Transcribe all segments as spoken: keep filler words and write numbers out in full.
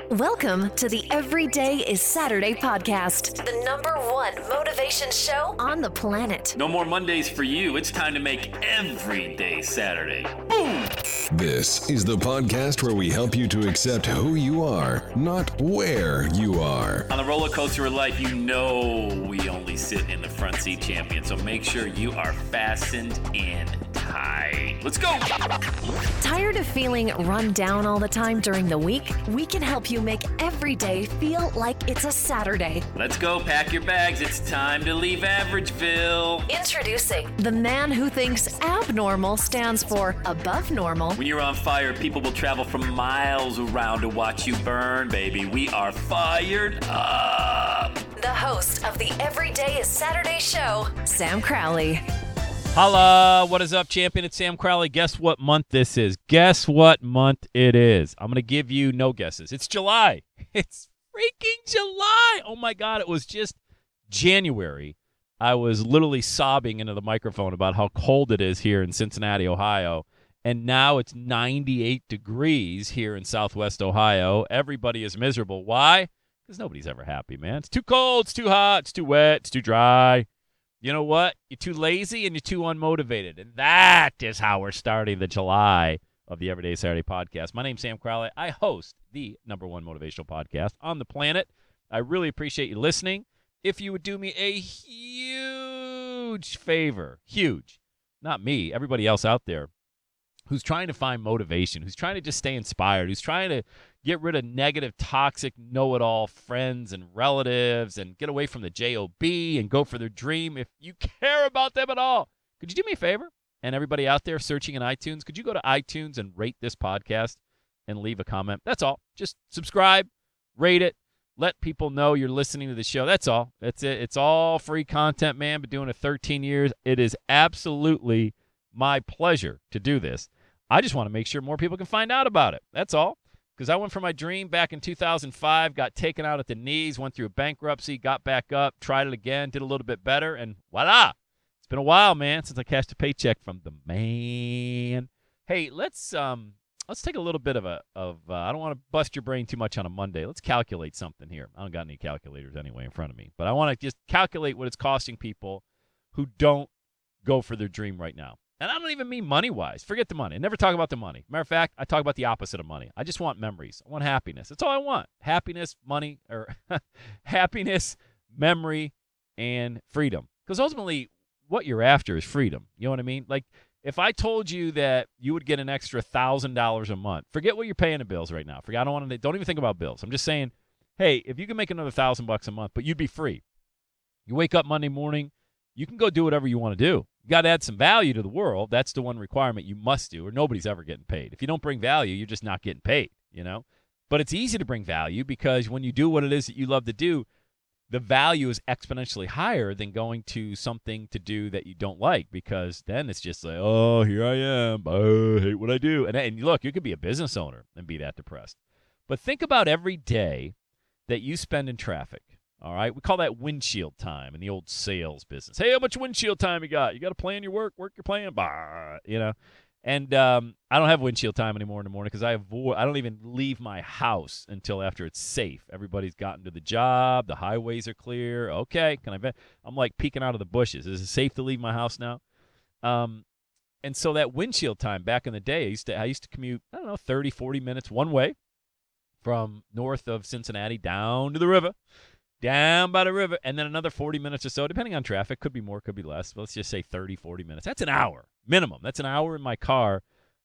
Welcome to the Everyday is Saturday podcast, the number one motivation show on the planet. No more Mondays for you. It's time to make every day Saturday. Boom! This is the podcast where we help you to accept who you are, not where you are. On the roller coaster of life, you know we only sit in the front seat, champion. So make sure you are fastened in tight. Let's go! Tired of feeling run down all the time during the week? We can help you make every day feel like it's a Saturday. Let's go, pack your bags. It's time to leave Averageville. Introducing the man who thinks abnormal stands for above normal. When you're on fire, people will travel from miles around to watch you burn, baby. We are fired up. The host of the Everyday is Saturday show, Sam Crowley. Holla, what is up, champion? It's Sam Crowley. Guess what month this is? Guess what month it is? I'm going to give you no guesses. It's July. It's freaking July. Oh, my God. It was just January. I was literally sobbing into the microphone about how cold it is here in Cincinnati, Ohio. And now it's ninety-eight degrees here in Southwest Ohio. Everybody is miserable. Why? Because nobody's ever happy, man. It's too cold. It's too hot. It's too wet. It's too dry. You know what? You're too lazy and you're too unmotivated. And that is how we're starting the July of the Everyday Saturday podcast. My name's Sam Crowley. I host the number one motivational podcast on the planet. I really appreciate you listening. If you would do me a huge favor, huge, not me, everybody else out there who's trying to find motivation, who's trying to just stay inspired, who's trying to get rid of negative, toxic, know-it-all friends and relatives and get away from the J O B and go for their dream. If you care about them at all, could you do me a favor? And everybody out there searching in iTunes, could you go to iTunes and rate this podcast and leave a comment? That's all. Just subscribe, rate it, let people know you're listening to the show. That's all. That's it. It's all free content, man. Been doing it thirteen years. It is absolutely my pleasure to do this. I just want to make sure more people can find out about it. That's all. Because I went for my dream back in two thousand five, got taken out at the knees, went through a bankruptcy, got back up, tried it again, did a little bit better, and voila. It's been a while, man, since I cashed a paycheck from the man. Hey, let's um let's take a little bit of a of uh, I don't want to bust your brain too much on a Monday. Let's calculate something here. I don't got any calculators anyway in front of me, but I want to just calculate what it's costing people who don't go for their dream right now. And I don't even mean money-wise. Forget the money. I never talk about the money. Matter of fact, I talk about the opposite of money. I just want memories. I want happiness. That's all I want. Happiness, money, or happiness, memory, and freedom. Because ultimately, what you're after is freedom. You know what I mean? Like, if I told you that you would get an extra one thousand dollars a month, forget what you're paying the bills right now. Forget, I don't want to, don't even think about bills. I'm just saying, hey, if you can make another one thousand bucks a month, but you'd be free. You wake up Monday morning, you can go do whatever you want to do. You got to add some value to the world. That's the one requirement you must do, or nobody's ever getting paid. If you don't bring value, you're just not getting paid, you know? But it's easy to bring value because when you do what it is that you love to do, the value is exponentially higher than going to something to do that you don't like, because then it's just like, oh, here I am. I hate what I do. And, and look, you could be a business owner and be that depressed. But think about every day that you spend in traffic. All right, we call that windshield time in the old sales business. Hey, how much windshield time you got? You got to plan your work, work your plan, bah, you know. And um, I don't have windshield time anymore in the morning because I avoid. I don't even leave my house until after it's safe. Everybody's gotten to the job. The highways are clear. Okay, can I bet? I'm like peeking out of the bushes. Is it safe to leave my house now? Um, and so that windshield time back in the day, I used to I used to commute, I don't know, thirty, forty minutes one way from north of Cincinnati down to the river. Down by the river, and then another forty minutes or so, depending on traffic. Could be more, could be less. But let's just say thirty, forty minutes. That's an hour minimum. That's an hour in my car,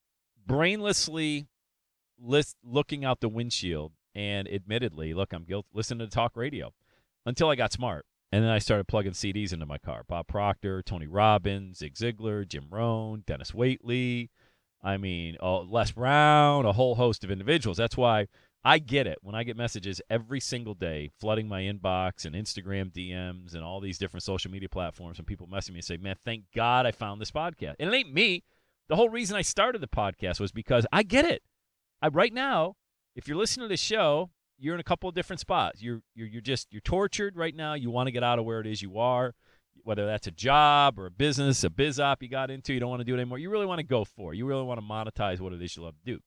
brainlessly list, looking out the windshield. And admittedly, look, I'm guilty, listening to talk radio until I got smart. And then I started plugging C Ds into my car. Bob Proctor, Tony Robbins, Zig Ziglar, Jim Rohn, Dennis Waitley. I mean, uh, Les Brown, a whole host of individuals. That's why I get it when I get messages every single day flooding my inbox and Instagram D Ms and all these different social media platforms, and people message me and say, man, thank God I found this podcast. And it ain't me. The whole reason I started the podcast was because I get it. I, right now, if you're listening to this show, you're in a couple of different spots. You're, you're, you're just, you're tortured right now. You want to get out of where it is you are, whether that's a job or a business, a biz op you got into, you don't want to do it anymore. You really want to go for it. You really want to monetize what it is you love to do. Great.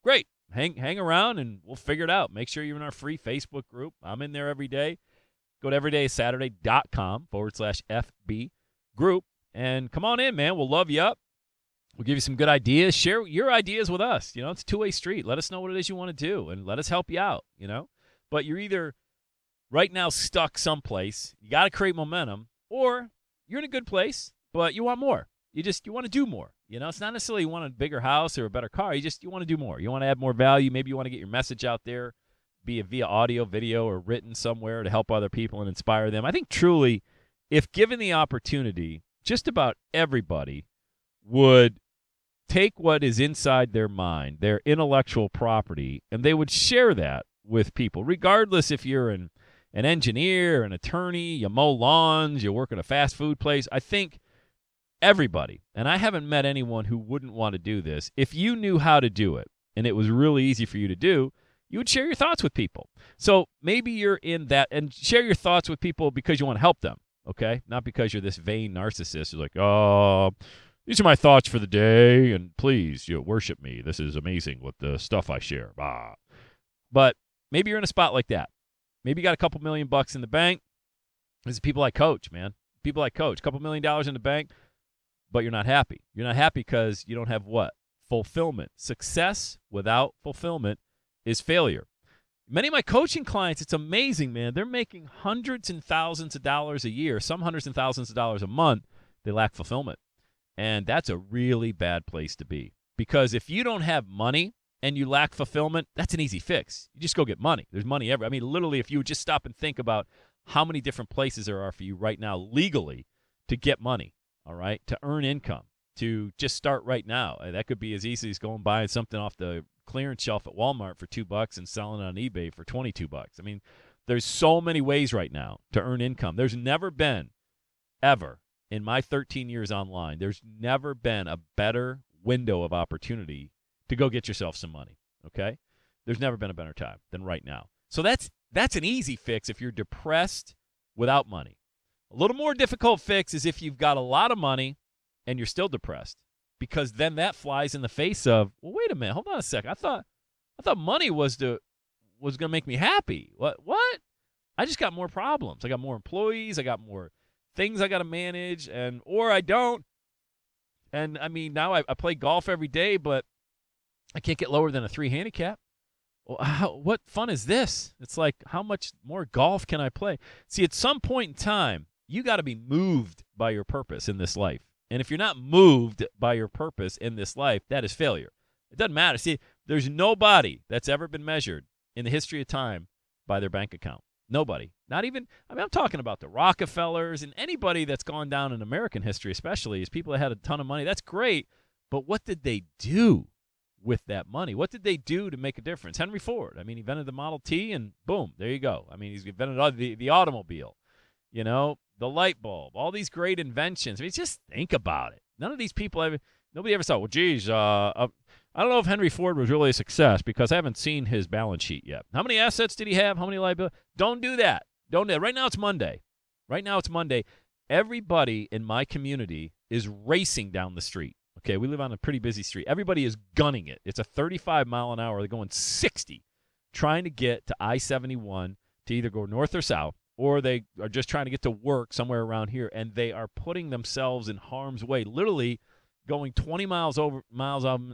hang hang around, and we'll figure it out. Make sure you're in our free Facebook group. I'm in there every day. Go to everydaysaturday.com forward slash FB group, and come on in, man. We'll love you up. We'll give you some good ideas. Share your ideas with us. You know, it's a two-way street. Let us know what it is you want to do, and let us help you out, you know. But you're either right now stuck someplace, you got to create momentum, or you're in a good place, but you want more. You just you want to do more. You know, it's not necessarily you want a bigger house or a better car. You just you want to do more. You want to add more value. Maybe you want to get your message out there, be it via audio, video, or written somewhere to help other people and inspire them. I think truly, if given the opportunity, just about everybody would take what is inside their mind, their intellectual property, and they would share that with people, regardless if you're an, an engineer, an attorney, you mow lawns, you work in a fast food place. I think everybody, and I haven't met anyone who wouldn't want to do this, if you knew how to do it and it was really easy for you to do, you would share your thoughts with people. So maybe you're in that, and share your thoughts with people because you want to help them, okay? Not because you're this vain narcissist who's like, oh, these are my thoughts for the day, and please, you know, worship me. This is amazing with the stuff I share. Bah. But maybe you're in a spot like that. Maybe you got a couple million bucks in the bank. This is people I coach, man. People I coach. A couple million dollars in the bank, but you're not happy. You're not happy because you don't have what? Fulfillment. Success without fulfillment is failure. Many of my coaching clients, it's amazing, man. They're making hundreds and thousands of dollars a year, some hundreds and thousands of dollars a month. They lack fulfillment. And that's a really bad place to be. Because if you don't have money and you lack fulfillment, that's an easy fix. You just go get money. There's money everywhere. I mean, literally, if you would just stop and think about how many different places there are for you right now legally to get money, all right, to earn income, to just start right now. That could be as easy as going buying something off the clearance shelf at Walmart for two bucks and selling it on eBay for twenty-two bucks. I mean, there's so many ways right now to earn income. There's never been, ever, in my thirteen years online, there's never been a better window of opportunity to go get yourself some money, okay? There's never been a better time than right now. So that's that's an easy fix if you're depressed without money. A little more difficult fix is if you've got a lot of money and you're still depressed, because then that flies in the face of, well, wait a minute, hold on a second. I thought I thought money was to was going to make me happy. What? What? I just got more problems. I got more employees. I got more things I got to manage, and or I don't. And, I mean, now I, I play golf every day, but I can't get lower than a three handicap. Well, how, what fun is this? It's like, how much more golf can I play? See, at some point in time, you got to be moved by your purpose in this life. And if you're not moved by your purpose in this life, that is failure. It doesn't matter. See, there's nobody that's ever been measured in the history of time by their bank account. Nobody. Not even, I mean, I'm talking about the Rockefellers and anybody that's gone down in American history, especially, is people that had a ton of money. That's great. But what did they do with that money? What did they do to make a difference? Henry Ford, I mean, he invented the Model T, and boom, there you go. I mean, he's invented the, the automobile, you know, the light bulb, all these great inventions. I mean, just think about it. None of these people ever, nobody ever thought, well, geez, uh, uh, I don't know if Henry Ford was really a success because I haven't seen his balance sheet yet. How many assets did he have? How many liabilities? Don't do that. Don't do that. Right now it's Monday. Right now it's Monday. Everybody in my community is racing down the street. Okay, we live on a pretty busy street. Everybody is gunning it. It's a thirty-five mile an hour. They're going sixty, trying to get to I seventy-one to either go north or south, or they are just trying to get to work somewhere around here, and they are putting themselves in harm's way, literally going twenty miles over miles um,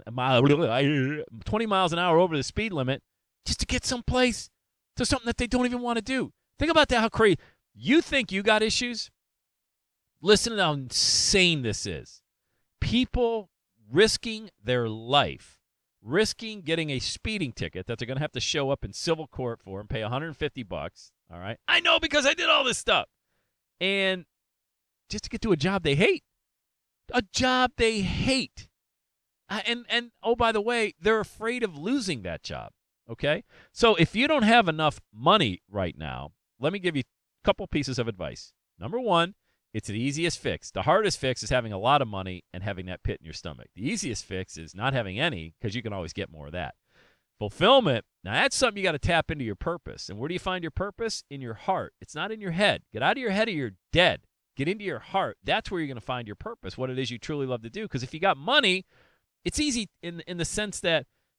twenty miles an hour over the speed limit just to get someplace to something that they don't even want to do. Think about that, how crazy. You think you got issues? Listen to how insane this is. People risking their life, risking getting a speeding ticket that they're going to have to show up in civil court for and pay one hundred fifty bucks, all right? I know because I did all this stuff. And just to get to a job they hate. A job they hate. Uh, and, and oh, by the way, they're afraid of losing that job, okay? So if you don't have enough money right now, let me give you a couple pieces of advice. Number one, it's the easiest fix. The hardest fix is having a lot of money and having that pit in your stomach. The easiest fix is not having any, because you can always get more of that. Fulfillment, now that's something you got to tap into your purpose. And where do you find your purpose? In your heart. It's not in your head. Get out of your head or you're dead. Get into your heart. That's where you're going to find your purpose, what it is you truly love to do. Because if you got money, it's easy in in the sense that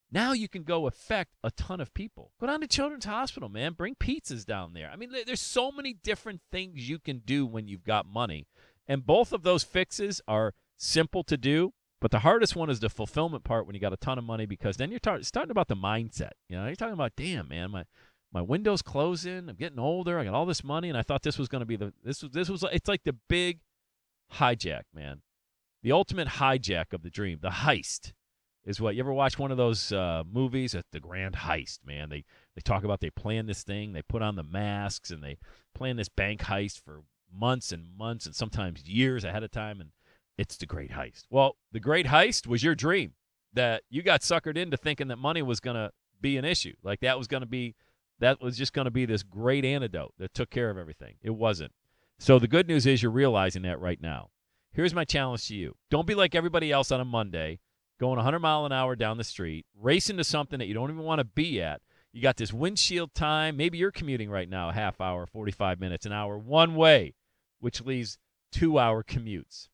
Now you can go affect a ton of people. Go down to Children's Hospital, man. Bring pizzas down there. I mean, there's so many different things you can do when you've got money. And both of those fixes are simple to do, but the hardest one is the fulfillment part when you got a ton of money, because then you're tar- starting about the mindset. You know, you're talking about, damn, man, my my window's closing. I'm getting older. I got all this money, and I thought this was going to be the this was this was it's like the big hijack, man. The ultimate hijack of the dream, the heist, is what you ever watch one of those uh, movies at the Grand Heist, man. They they talk about they plan this thing, they put on the masks, and they plan this bank heist for months and months and sometimes years ahead of time, and it's the Great Heist. Well, the Great Heist was your dream, that you got suckered into thinking that money was going to be an issue. Like that was going to be, that was just going to be this great antidote that took care of everything. It wasn't. So the good news is you're realizing that right now. Here's my challenge to you. Don't be like everybody else on a Monday, going one hundred mile an hour down the street, racing to something that you don't even want to be at. You got this windshield time. Maybe you're commuting right now a half hour, forty-five minutes, an hour, one way, which leaves two-hour commutes.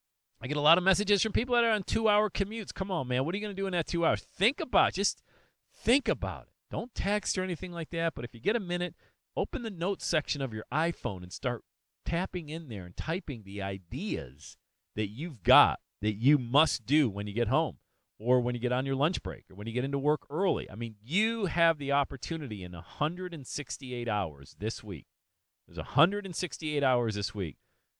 I get a lot of messages from people that are on two-hour commutes. Come on, man. What are you going to do in that two hours? Think about it. Just think about it. Don't text or anything like that, but if you get a minute, open the notes section of your iPhone and start tapping in there and typing the ideas that you've got that you must do when you get home or when you get on your lunch break or when you get into work early. I mean, you have the opportunity in one hundred sixty-eight hours this week. There's one hundred sixty-eight hours this week.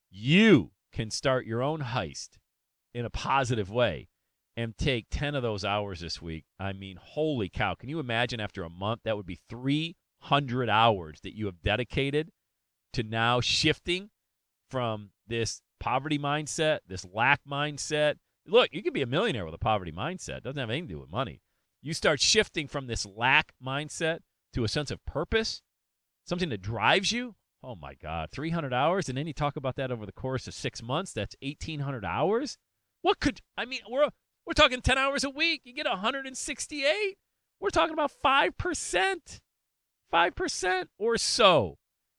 You can start your own heist in a positive way and take ten of those hours this week. I mean, holy cow. Can you imagine after a month, that would be three hundred hours that you have dedicated to now shifting from this poverty mindset, this lack mindset. Look, you could be a millionaire with a poverty mindset. It doesn't have anything to do with money. You start shifting from this lack mindset to a sense of purpose, something that drives you. Oh, my God, three hundred hours, and then you talk about that over the course of six months. That's eighteen hundred hours. What could, I mean, we're we're talking ten hours a week. You get one hundred sixty-eight. We're talking about five percent, five percent or so.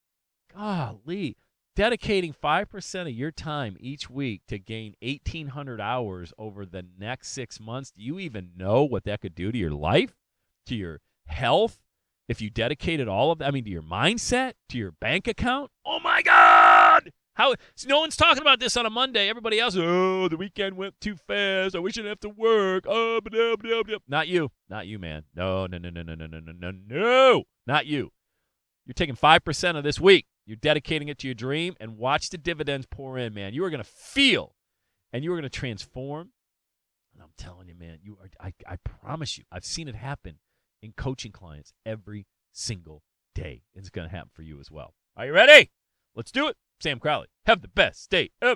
Golly, dedicating five percent of your time each week to gain eighteen hundred hours over the next six months. Do you even know what that could do to your life, to your health? If you dedicated all of that, I mean, to your mindset, to your bank account, oh, my God. How? So no one's talking about this on a Monday. Everybody else, oh, the weekend went too fast. I wish I didn't have to work. Oh, blah, blah, blah. Not you. Not you, man. No, no, no, no, no, no, no, no, no, no. Not you. You're taking five percent of this week. You're dedicating it to your dream, and watch the dividends pour in, man. You are going to feel, and you are going to transform. And I'm telling you, man, you are. I, I promise you, I've seen it happen in coaching clients every single day. It's going to happen for you as well. Are you ready? Let's do it. Sam Crowley, have the best day ever.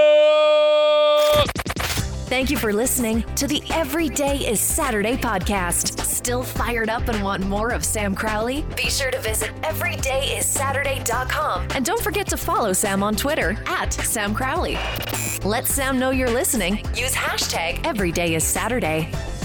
Thank you for listening to the Every Day is Saturday podcast. Still fired up and want more of Sam Crowley? Be sure to visit every day is saturday dot com. And don't forget to follow Sam on Twitter at Sam Crowley. Let Sam know you're listening. Use hashtag Every Day is Saturday.